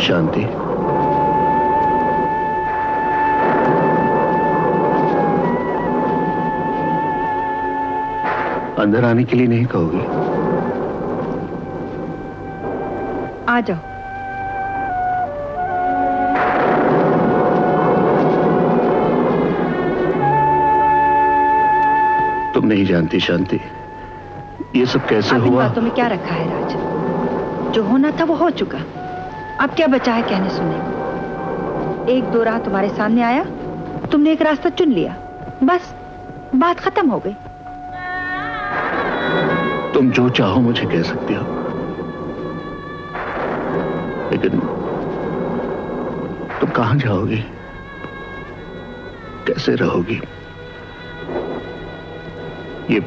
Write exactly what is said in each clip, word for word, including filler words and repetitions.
शांति, अंदर आने के लिए नहीं कहोगे? आ जाओ। तुम नहीं जानती शांति, ये सब कैसे हुआ? इन बातों में क्या रखा है राज? जो होना था वो हो चुका। अब क्या बचा है कहने सुनने को? एक दो राह तुम्हारे सामने आया, तुमने एक रास्ता चुन लिया, बस बात खत्म हो गई। तुम जो चाहो मुझे कह सकती हो, लेकिन तुम कहां जाओगी, कैसे रहोगी? ये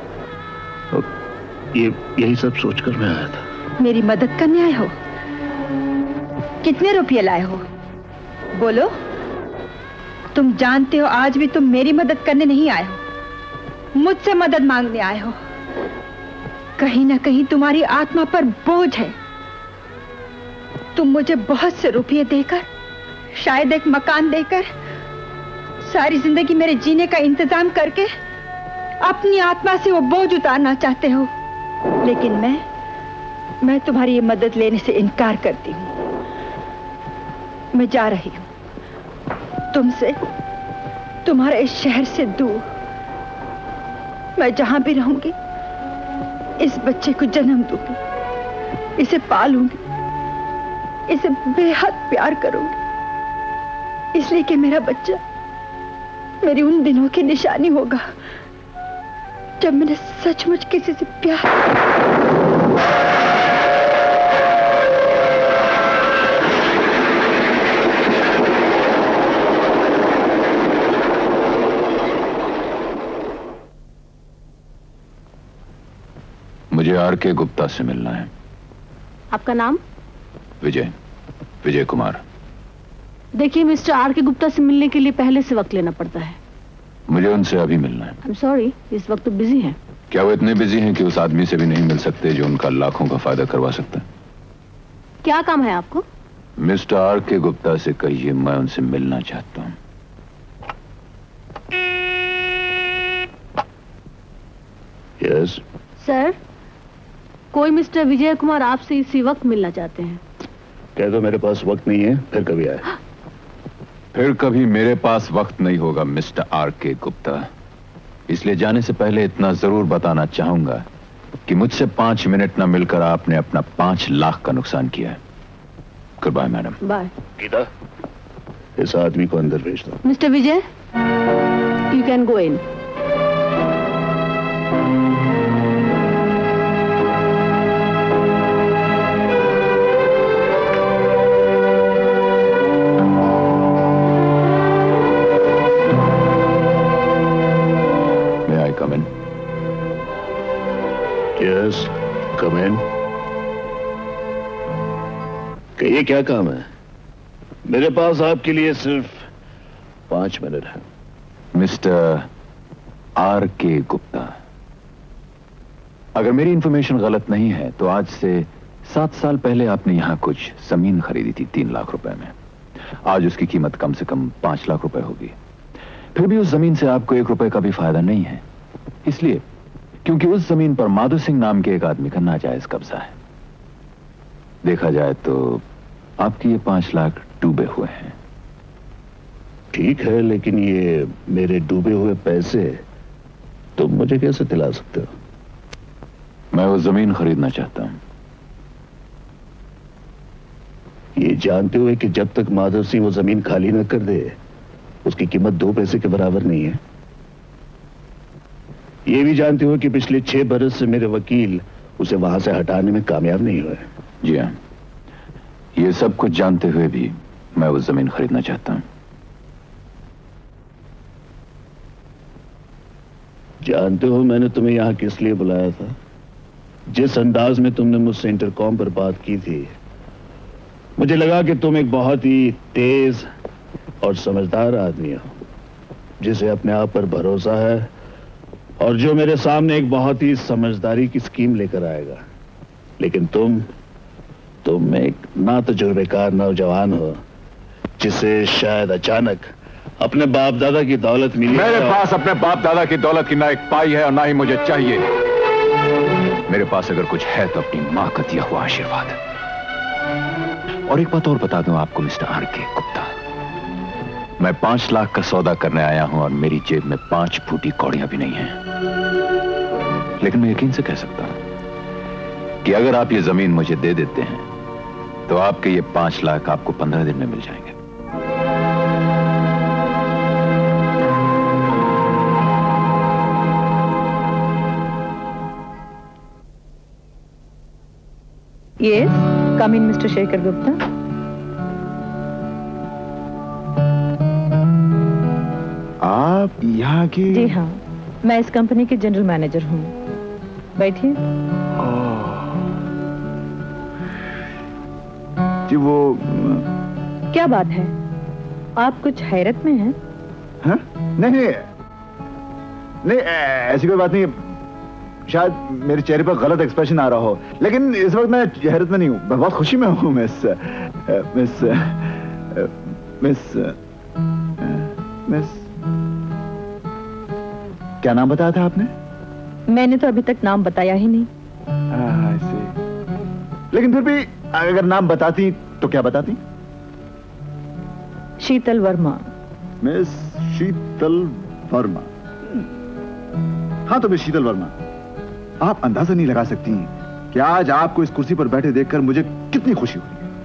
ये यही सब सोचकर मैं आया था। मेरी मदद करने आए हो? कितने रुपये लाए हो? बोलो। तुम जानते हो आज भी तुम मेरी मदद करने नहीं आए हो, मुझसे मदद मांगने आए हो। कहीं ना कहीं तुम्हारी आत्मा पर बोझ है। तुम मुझे बहुत से रुपये देकर, शायद एक मकान देकर, सारी जिंदगी मेरे जीने का इंतजाम करके अपनी आत्मा से वो बोझ उतारना चाहते हो। लेकिन मैं मैं तुम्हारी ये मदद लेने से इनकार करती हूँ। मैं जा रही हूँ तुमसे, तुम्हारे इस शहर से दूर। मैं जहां भी रहूंगी इस बच्चे को जन्म दूंगी, इसे पालूंगी, इसे बेहद प्यार करूंगी, इसलिए कि मेरा बच्चा मेरी उन दिनों की निशानी होगा जब मैंने सचमुच किसी से प्यार। मुझे आर के गुप्ता से मिलना है। आपका नाम? विजय, विजय कुमार। देखिए मिस्टर आर के गुप्ता से मिलने के लिए पहले से वक्त लेना पड़ता है। मुझे उनसे अभी मिलना है। आई एम सॉरी, इस वक्त तो बिजी हैं। क्या वो इतने बिजी हैं कि उस आदमी से भी नहीं मिल सकते जो उनका लाखों का फायदा करवा सकता है? क्या काम है आपको? मिस्टर आर के गुप्ता से कहिए मैं उनसे मिलना चाहता हूं। यस सर, कोई मिस्टर विजय कुमार आपसे इसी वक्त मिलना चाहते हैं। कह दो मेरे पास वक्त नहीं है, फिर कभी आए। फिर कभी मेरे पास वक्त नहीं होगा मिस्टर आर के गुप्ता। इसलिए जाने से पहले इतना जरूर बताना चाहूंगा कि मुझसे पांच मिनट न मिलकर आपने अपना पांच लाख का नुकसान किया है। Good bye madam. Bye. Geeta, इस आदमी को अंदर भेज दो। Mister Vijay, you can go in. Yes, come in. कहिए क्या काम है? मेरे पास आपके लिए सिर्फ पांच मिनट है। मिस्टर आर के गुप्ता, अगर मेरी इंफॉर्मेशन गलत नहीं है तो आज से सात साल पहले आपने यहां कुछ जमीन खरीदी थी तीन लाख रुपए में। आज उसकी कीमत कम से कम पांच लाख रुपए होगी। फिर भी उस जमीन से आपको एक रुपए का भी फायदा नहीं है, इसलिए क्योंकि उस जमीन पर माधो सिंह नाम के एक आदमी का नाजायज कब्जा है। देखा जाए तो आपकी ये पांच लाख डूबे हुए हैं। ठीक है, लेकिन ये मेरे डूबे हुए पैसे तुम मुझे कैसे दिला सकते हो? मैं वो जमीन खरीदना चाहता हूं, ये जानते हुए कि जब तक माधव सिंह वो जमीन खाली न कर दे उसकी कीमत दो पैसे के बराबर नहीं है। ये भी जानते हो कि पिछले छह बरस से मेरे वकील उसे वहां से हटाने में कामयाब नहीं हुए। जी हाँ, ये सब कुछ जानते हुए भी मैं वो जमीन खरीदना चाहता हूं। जानते हो मैंने तुम्हें यहां किस लिए बुलाया था? जिस अंदाज में तुमने मुझसे इंटरकॉम पर बात की थी, मुझे लगा कि तुम एक बहुत ही तेज और समझदार आदमी हो जिसे अपने आप पर भरोसा है और जो मेरे सामने एक बहुत ही समझदारी की स्कीम लेकर आएगा। लेकिन तुम तुम एक ना तजुर्बेकार नौजवान हो जिसे शायद अचानक अपने बाप दादा की दौलत मिली। मेरे पास अपने बाप दादा की दौलत की ना एक पाई है और ना ही मुझे चाहिए। मेरे पास अगर कुछ है तो अपनी मां का दिया हुआ आशीर्वाद। और एक बात और बता दूं आपको मिस्टर आर के गुप्ता, मैं पांच लाख का सौदा करने आया हूं और मेरी जेब में पांच फूटी कौड़ियां भी नहीं हैं। लेकिन मैं यकीन से कह सकता हूं कि अगर आप ये जमीन मुझे दे देते हैं तो आपके ये पांच लाख आपको पंद्रह दिन में मिल जाएंगे। Yes, come in, mister Shekhar Gupta. आप यहाँ की? जी हाँ, मैं इस कंपनी के जनरल मैनेजर हूँ। बैठिए। जी वो क्या बात है, आप कुछ हैरत में हैं? हाँ? नहीं नहीं नहीं ऐसी कोई बात नहीं। शायद मेरे चेहरे पर गलत एक्सप्रेशन आ रहा हो, लेकिन इस वक्त मैं हैरत में नहीं हूँ, मैं बहुत खुशी में हूँ। मिस मिस मिस मिस क्या नाम बताया था आपने? मैंने तो अभी तक नाम बताया ही नहीं। आ, see. लेकिन फिर भी अगर नाम बताती तो क्या बताती? शीतल वर्मा। मिस शीतल वर्मा। हाँ तो मिस शीतल वर्मा, आप अंदाजा नहीं लगा सकती कि आज आपको इस कुर्सी पर बैठे देखकर मुझे कितनी खुशी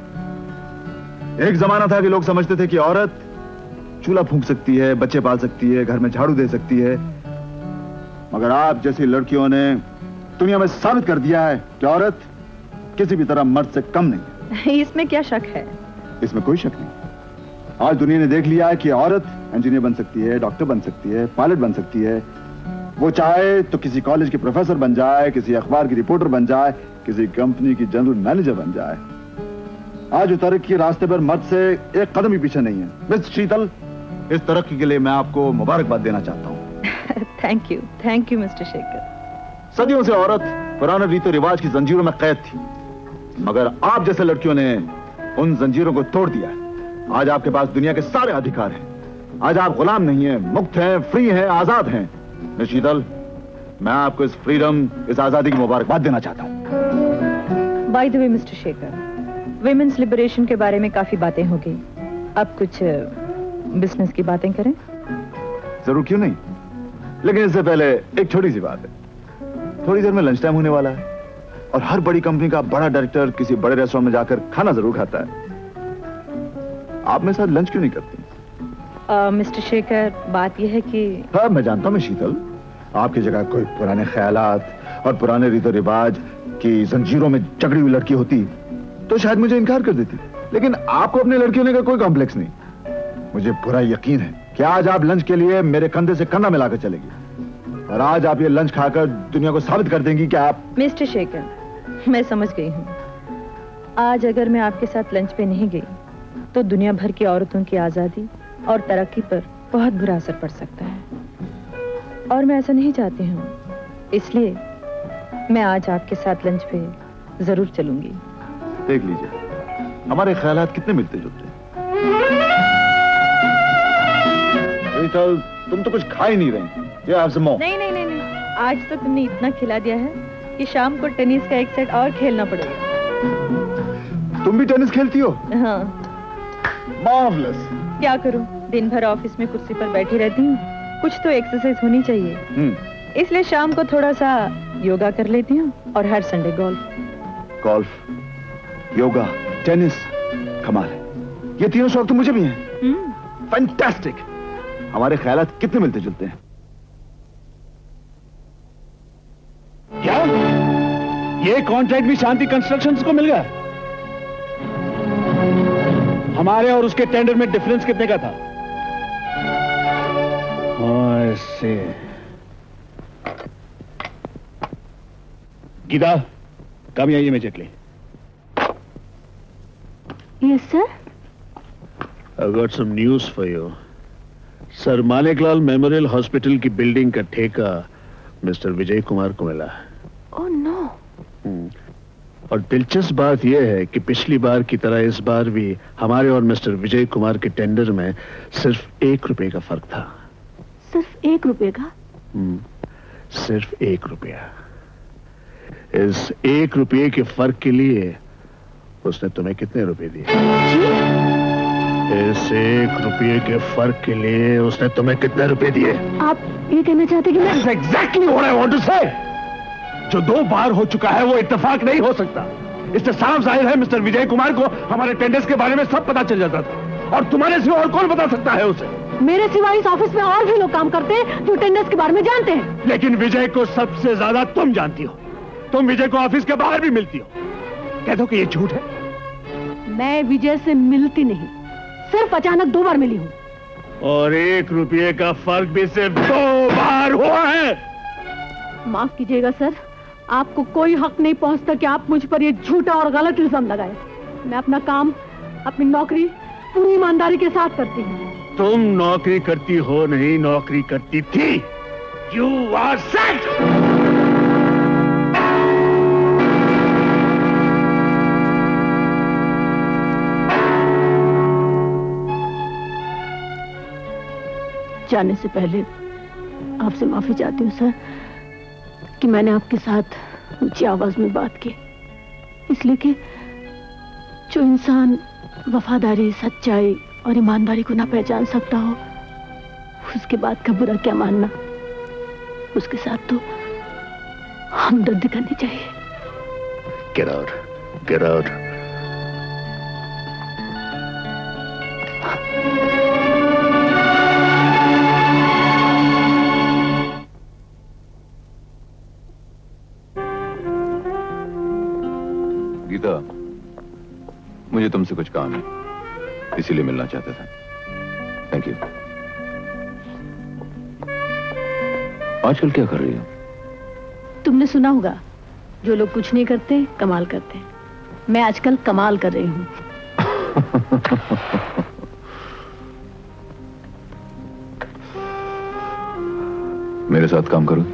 हुई। एक जमाना था कि लोग समझते थे कि औरत चूल्हा फूंक सकती है, बच्चे पाल सकती है, घर में झाड़ू दे सकती है, मगर आप जैसी लड़कियों ने दुनिया में साबित कर दिया है कि औरत किसी भी तरह मर्द से कम नहीं है। इसमें क्या शक है? इसमें कोई शक नहीं। आज दुनिया ने देख लिया है कि औरत इंजीनियर बन सकती है, डॉक्टर बन सकती है, पायलट बन सकती है, वो चाहे तो किसी कॉलेज के प्रोफेसर बन जाए, किसी अखबार की रिपोर्टर बन जाए, किसी कंपनी की जनरल मैनेजर बन जाए। आज तरक्की के रास्ते पर मर्द से एक कदम ही पीछे नहीं है। मिस शीतल, इस तरक्की के लिए मैं आपको मुबारकबाद देना चाहता हूँ। Thank you, thank you mister Shekhar. सदियों से औरत पुराने रीति रिवाज की जंजीरों में कैद थी, मगर आप जैसे लड़कियों ने उन जंजीरों को तोड़ दिया। आज आपके पास दुनिया के सारे अधिकार हैं। आज आप गुलाम नहीं हैं, मुक्त हैं, फ्री हैं, आजाद हैं। मिस शीतल, मैं आपको इस फ्रीडम, इस आजादी की मुबारकबाद देना चाहता हूँ। By the way mister Shekhar, women's liberation के बारे में काफी बातें हो गई, अब कुछ बिजनेस की बातें करें? जरूर, क्यों नहीं। लेकिन इससे पहले एक छोटी सी बात है। थोड़ी देर में लंच टाइम होने वाला है और हर बड़ी कंपनी का बड़ा डायरेक्टर किसी बड़े रेस्टोरेंट में जाकर खाना जरूर खाता है। आप मेरे साथ लंच क्यों नहीं करती? मिस्टर uh, शेखर, बात यह है कि हाँ, मैं जानता हूँ मैं शीतल, आपकी जगह कोई पुराने ख्यालात और पुराने रीतो रिवाज की जंजीरों में जकड़ी हुई लड़की होती तो शायद मुझे इनकार कर देती, लेकिन आपको अपनी लड़की होने का कोई कॉम्प्लेक्स नहीं। मुझे पूरा यकीन है कि आज आप लंच के लिए मेरे कंधे से कंधा मिलाकर चलेगी और आज आप ये लंच खाकर दुनिया को साबित कर देंगी कि आप। मिस्टर शेखर, मैं समझ गई हूँ। आज अगर मैं आपके साथ लंच पे नहीं गई तो दुनिया भर की औरतों की आजादी और तरक्की पर बहुत बुरा असर पड़ सकता है और मैं ऐसा नहीं चाहती हूँ। इसलिए मैं आज आपके साथ लंच पे जरूर चलूंगी। देख लीजिए हमारे ख्यालात कितने मिलते जुलते हैं। शीतल, तुम तो कुछ खा ही नहीं रही। ये some more। नहीं नहीं नहीं नहीं, आज तो तुमने इतना खिला दिया है कि शाम को टेनिस का एक सेट और खेलना पड़ेगा। तुम भी टेनिस खेलती हो? हाँ। मार्वलस। क्या करूं, दिन भर ऑफिस में कुर्सी पर बैठी रहती हूँ, कुछ तो एक्सरसाइज होनी चाहिए। इसलिए शाम को थोड़ा सा योगा कर लेती हूँ और हर Sunday golf. Golf, yoga, tennis, कमाल है। ये तीनों शौक तो मुझे भी हैं। फैंटास्टिक। हमारे ख्यालात कितने मिलते जुलते हैं। क्या ये कॉन्ट्रैक्ट भी शांति कंस्ट्रक्शंस को मिल गया? हमारे और उसके टेंडर में डिफरेंस कितने का था? ऐसे गीता, कम आइए immediately. Yes sir. I got some news for you. Sir Maneklal memorial hospital की बिल्डिंग का ठेका मिस्टर विजय कुमार को मिला। Oh no. और दिलचस्प बात यह है कि पिछली बार की तरह इस बार भी हमारे और मिस्टर विजय कुमार के टेंडर में सिर्फ एक रुपए का फर्क था। सिर्फ एक रुपए का? हम्म, सिर्फ एक रुपया। इस एक रुपये के फर्क के लिए उसने तुम्हें कितने रुपए दिए? इस एक रुपये के फर्क के लिए उसने तुम्हें कितने रुपए दिए? आप ये कहना चाहते कि मैं... That's exactly what I want to say. जो दो बार हो चुका है वो इत्तेफाक नहीं हो सकता। इससे साफ जाहिर है मिस्टर विजय कुमार को हमारे टेंडर्स के बारे में सब पता चल जाता था, और तुम्हारे सिवा और कौन बता सकता है उसे? मेरे सिवा इस ऑफिस में और भी लोग काम करते हैं जो टेंडर्स के बारे में जानते हैं। लेकिन विजय को सबसे ज्यादा तुम जानती हो। तुम विजय को ऑफिस के बाहर भी मिलती हो। कह दो कि ये झूठ है। मैं विजय से मिलती नहीं, सिर्फ अचानक दो बार मिली हूँ। और एक रुपये का फर्क भी सिर्फ दो बार हुआ है। माफ कीजिएगा सर, आपको कोई हक नहीं पहुंचता कि आप मुझ पर ये झूठा और गलत इल्जाम लगाए। मैं अपना काम, अपनी नौकरी पूरी ईमानदारी के साथ करती हूँ। तुम नौकरी करती हो नहीं, नौकरी करती थी। You are set. जाने से पहले आपसे माफी चाहती हूँ सर कि मैंने आपके साथ ऊंची आवाज में बात की, इसलिए कि जो इंसान वफादारी, सच्चाई और ईमानदारी को ना पहचान सकता हो, उसके बाद का बुरा क्या मानना। उसके साथ तो हमदर्दी करनी चाहिए। Get out. Get out. Gita, मुझे तुमसे कुछ काम है, इसीलिए मिलना चाहता था। Thank you. आजकल क्या कर रही हो? तुमने सुना होगा, जो लोग कुछ नहीं करते कमाल करते हैं। मैं आजकल कमाल कर रही हूँ। मेरे साथ काम करो।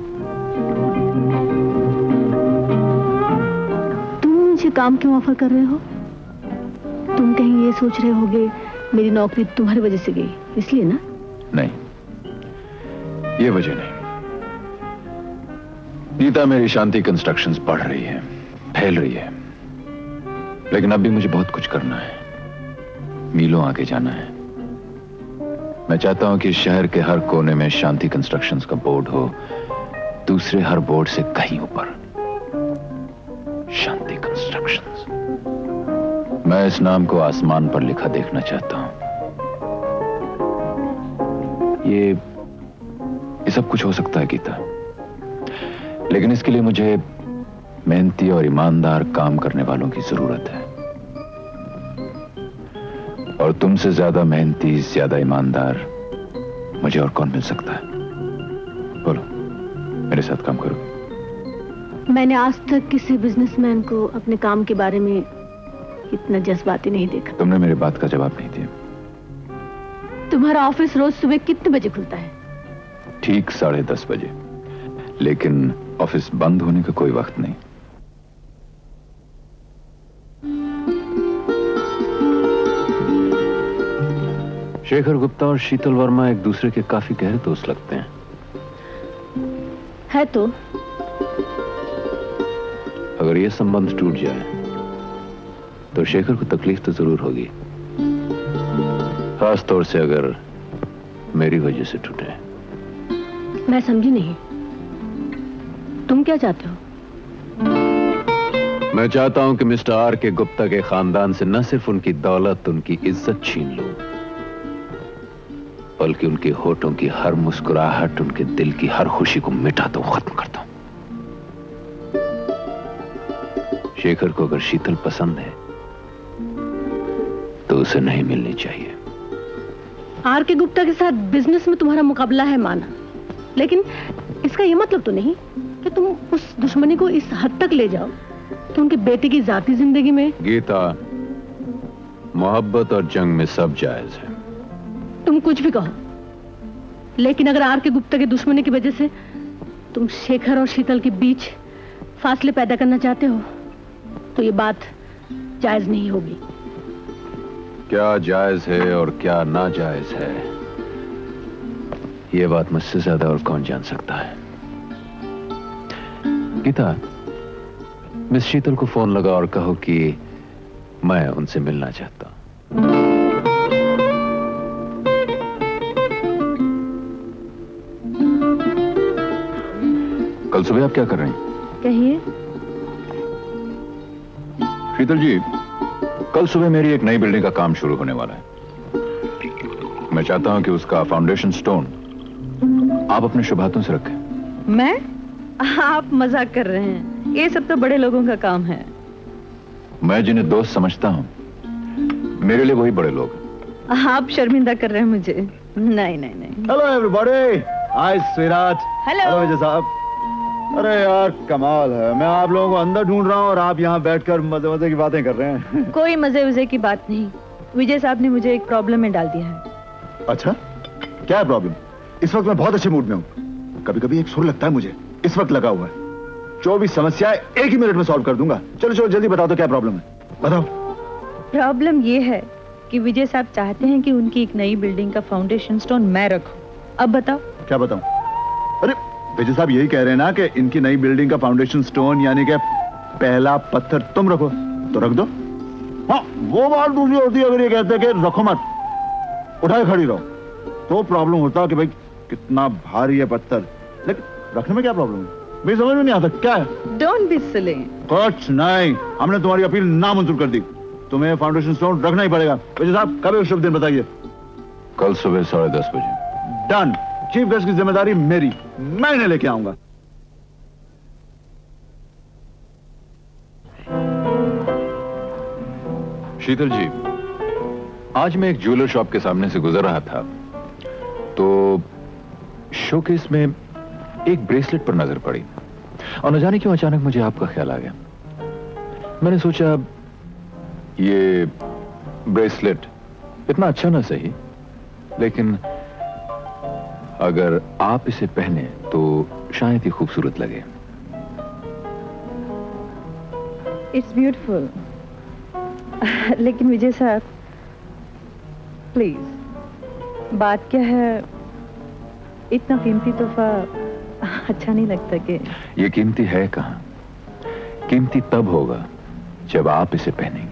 काम क्यों ऑफर कर रहे हो? तुम कहीं ये सोच रहे होगे मेरी नौकरी तुम्हारी वजह से गई, इसलिए ना? नहीं, ये वजह नहीं। गीता, मेरी शांति कंस्ट्रक्शंस बढ़ रही है, फैल रही है, लेकिन अब भी मुझे बहुत कुछ करना है, मीलों आगे जाना है। मैं चाहता हूं कि शहर के हर कोने में शांति कंस्ट्रक्शंस का बोर्ड हो, दूसरे हर बोर्ड से कहीं ऊपर शांति कंस्ट्रक्शंस। मैं इस नाम को आसमान पर लिखा देखना चाहता हूं। ये ये सब कुछ हो सकता है गीता, लेकिन इसके लिए मुझे मेहनती और ईमानदार काम करने वालों की जरूरत है। और तुमसे ज्यादा मेहनती, ज्यादा ईमानदार मुझे और कौन मिल सकता है? बोलो, मेरे साथ काम करो। मैंने आज तक किसी बिजनेसमैन को अपने काम के बारे में इतना जज्बाती नहीं देखा। तुमने मेरी बात का जवाब नहीं दिया। तुम्हारा ऑफिस रोज सुबह कितने बजे खुलता है? ठीक साढ़े दस बजे, लेकिन ऑफिस बंद होने का कोई वक्त नहीं। शेखर गुप्ता और शीतल वर्मा एक दूसरे के काफी गहरे दोस्त लगते हैं। है तो। अगर यह संबंध टूट जाए तो शेखर को तकलीफ तो जरूर होगी, खास तौर से अगर मेरी वजह से टूटे। मैं समझी नहीं, तुम क्या चाहते हो? मैं चाहता हूं कि मिस्टर आर के गुप्ता के खानदान से न सिर्फ उनकी दौलत, उनकी इज्जत छीन लूं, बल्कि उनके होठों की हर मुस्कुराहट, उनके दिल की हर खुशी को मिटा दो, खत्म करता हूं। शेखर को अगर शीतल पसंद है तो उसे नहीं मिलनी चाहिए। आर के गुप्ता के साथ बिजनेस में तुम्हारा मुकाबला है माना, लेकिन इसका यह मतलब तो नहीं कि तुम उस दुश्मनी को इस हद तक ले जाओ कि उनके बेटे की जाती जिंदगी में। गीता, मोहब्बत और जंग में सब जायज है। तुम कुछ भी कहो, लेकिन अगर आर के गुप्ता की दुश्मनी की वजह से तुम शेखर और शीतल के बीच फासले पैदा करना चाहते हो तो ये बात जायज नहीं होगी। क्या जायज है और क्या नाजायज है, ये बात मुझसे ज्यादा और कौन जान सकता है। गीता, मिस शीतल को फोन लगा और कहो कि मैं उनसे मिलना चाहता हूं। कल सुबह आप क्या कर रहे हैं? कहिए। शीतल जी, कल सुबह मेरी एक नई बिल्डिंग का काम शुरू होने वाला है। मैं चाहता हूं कि उसका फाउंडेशन स्टोन आप अपने शुभ हाथों से रखें। मैं? आप मजाक कर रहे हैं, ये सब तो बड़े लोगों का काम है। मैं जिन्हें दोस्त समझता हूं, मेरे लिए वही बड़े लोग हैं। आप शर्मिंदा कर रहे हैं मुझे। नहीं नहीं नहीं। हेलो एवरीबॉडी, हाय स्वीराट। हेलो विजय साहब। अरे यार कमाल है, मैं आप लोगों को अंदर ढूंढ रहा हूँ और आप यहाँ बैठकर मजे मजे की बातें कर रहे हैं। कोई मजे वजे की बात नहीं, विजय साहब ने मुझे एक प्रॉब्लम में डाल दिया है। अच्छा, क्या है प्रॉब्लम? इस वक्त मैं बहुत अच्छे मूड में हूँ। कभी कभी एक सुर लगता है मुझे, इस वक्त लगा हुआ है। चौबीस समस्याएं एक ही मिनट में सॉल्व कर दूंगा। चलो चलो जल्दी बताओ तो क्या प्रॉब्लम है, बताओ। प्रॉब्लम ये है कि विजय साहब चाहते हैं कि उनकी एक नई बिल्डिंग का फाउंडेशन स्टोन मैं रखूं। अब बताओ। क्या बताऊं? अरे विजय साहब यही कह रहे हैं ना कि इनकी नई बिल्डिंग का फाउंडेशन स्टोन यानी कि पहला पत्थर तुम रखो, तो रख दो। हाँ, वो बात दूसरी होती है अगर ये कहते हैं कि रखो मत, उठाए खड़ी रहो, तो प्रॉब्लम होता है कि भाई कितना भारी है पत्थर। लेकिन रखने में क्या प्रॉब्लम है? मेरी समझ में नहीं आता क्या है। Don't be silly. कुछ नहीं, हमने तुम्हारी अपील नामंजूर कर दी। तुम्हें फाउंडेशन स्टोन रखना ही पड़ेगा। विजय साहब कब है शुभ दिन बताइए? कल सुबह साढ़े दस बजे। डन। चीफ गेस्ट की जिम्मेदारी मेरी, मैं इन्हें लेके आऊंगा। शीतल जी, आज मैं एक ज्वेलर शॉप के सामने से गुजर रहा था तो शोकेस में एक ब्रेसलेट पर नजर पड़ी और न जाने क्यों अचानक मुझे आपका ख्याल आ गया। मैंने सोचा ये ब्रेसलेट इतना अच्छा ना सही, लेकिन अगर आप इसे पहने तो शायद ही खूबसूरत लगे। It's beautiful. लेकिन विजय साहब प्लीज, बात क्या है, इतना कीमती तोहफा अच्छा नहीं लगता कि? ये कीमती है कहां, कीमती तब होगा जब आप इसे पहनेंगे।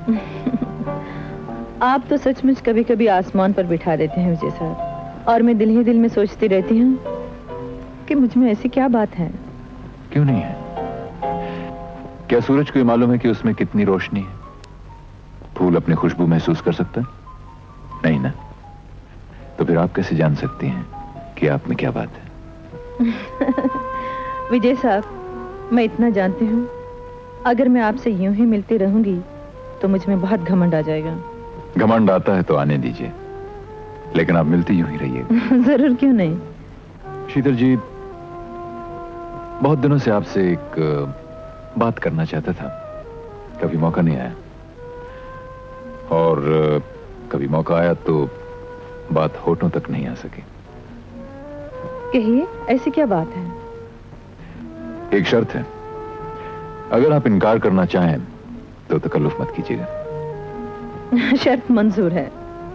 आप तो सचमुच कभी कभी आसमान पर बिठा देते हैं विजय साहब, और मैं दिल ही दिल में सोचती रहती हूँ कि मुझ में ऐसी क्या बात है। क्यों नहीं है? क्या सूरज को मालूम है कि उसमें कितनी रोशनी है? फूल अपनी खुशबू महसूस कर सकता है? नहीं ना? तो फिर आप कैसे जान सकती हैं कि आप में क्या बात है? विजय साहब, मैं इतना जानती हूँ, अगर मैं आपसे यूं ही मिलती रहूंगी तो मुझ में बहुत घमंड आ जाएगा। घमंड आता है तो आने दीजिए, लेकिन आप मिलती यूं ही रहिएगा। जरूर, क्यों नहीं। शीतल जी, बहुत दिनों से आपसे एक बात करना चाहता था, कभी मौका नहीं आया, और कभी मौका आया तो बात होठों तक नहीं आ सकी। कहिए, ऐसी क्या बात है? एक शर्त है, अगर आप इनकार करना चाहें तो तकल्लुफ मत कीजिएगा। शर्त मंजूर है।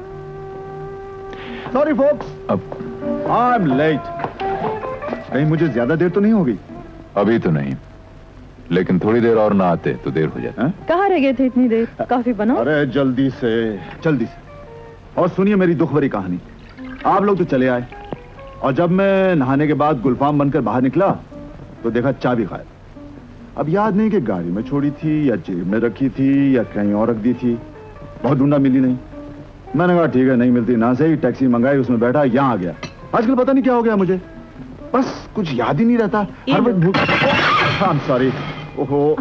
सॉरी फोक्स, अब आई एम लेट। कहीं मुझे ज्यादा देर तो नहीं होगी? अभी तो नहीं, लेकिन थोड़ी देर और ना आते तो देर हो जाती। कहाँ रह गए थे इतनी देर? कॉफी बनाओ। अरे जल्दी से जल्दी से। और सुनिए मेरी दुख भरी कहानी। आप लोग तो चले आए, और जब मैं नहाने के बाद गुलफाम बनकर बाहर निकला तो देखा चाबी गायब। अब याद नहीं कि गाड़ी में छोड़ी थी या जेब में रखी थी या कहीं और रख दी थी। बहुत ढूंढा, मिली नहीं। मैंने कहा ठीक है, नहीं मिलती ना सही, टैक्सी मंगाई, उसमें बैठा, यहाँ आ गया। आजकल पता नहीं क्या हो गया मुझे, बस कुछ याद ही नहीं रहता। हर वक्त भूख। I am sorry. ओहो,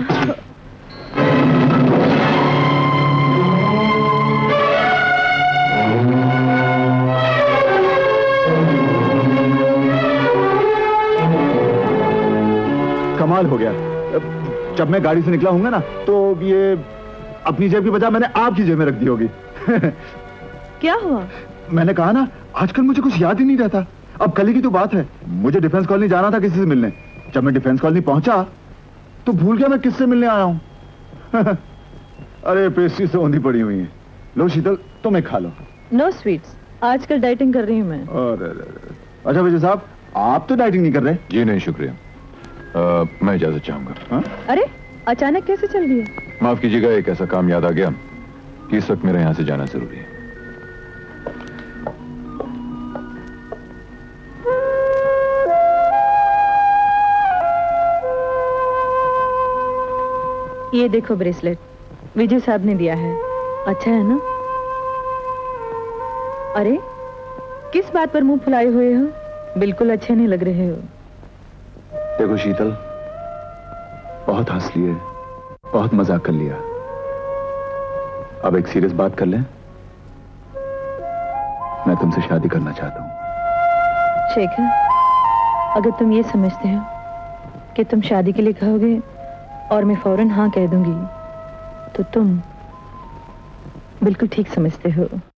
कमाल हो गया। जब मैं गाड़ी से निकला हूंगा ना तो ये अपनी जेब की बजाय मैंने आपकी जेब में रख दी होगी। क्या हुआ? मैंने कहा ना, आजकल मुझे कुछ याद ही नहीं रहता। अब कल की तो बात है, मुझे डिफेंस कॉलोनी जाना था किसी से मिलने। जब मैं डिफेंस कॉलोनी पहुंचा तो भूल गया मैं किससे मिलने आया हूं। अरे पेस्ट्री से औंधी पड़ी हुई है। लो शीतल, तुम एक खा लो। नो स्वीट्स, आजकल डाइटिंग कर रही हूँ मैं। अरे अरे अरे। अच्छा विजय साहब, आप तो डाइटिंग नहीं कर रहे? जी नहीं, शुक्रिया। आ, मैं इजाजत चाहूंगा। हाँ? अरे अचानक कैसे चल दिए? माफ कीजिएगा, एक ऐसा काम याद आ गया कि इस वक्त मेरा यहां से जाना जरूरी है। ये देखो ब्रेसलेट, विजय साहब ने दिया है। अच्छा है ना? अरे किस बात पर मुंह फुलाए हुए हो? बिल्कुल अच्छे नहीं लग रहे हो। देखो शीतल, बहुत हंस लिए, बहुत मजाक कर लिया, अब एक सीरियस बात कर लें। मैं तुमसे शादी करना चाहता हूं। शेखर, अगर तुम ये समझते हो कि तुम शादी के लिए कहोगे और मैं फौरन हाँ कह दूंगी, तो तुम बिल्कुल ठीक समझते हो।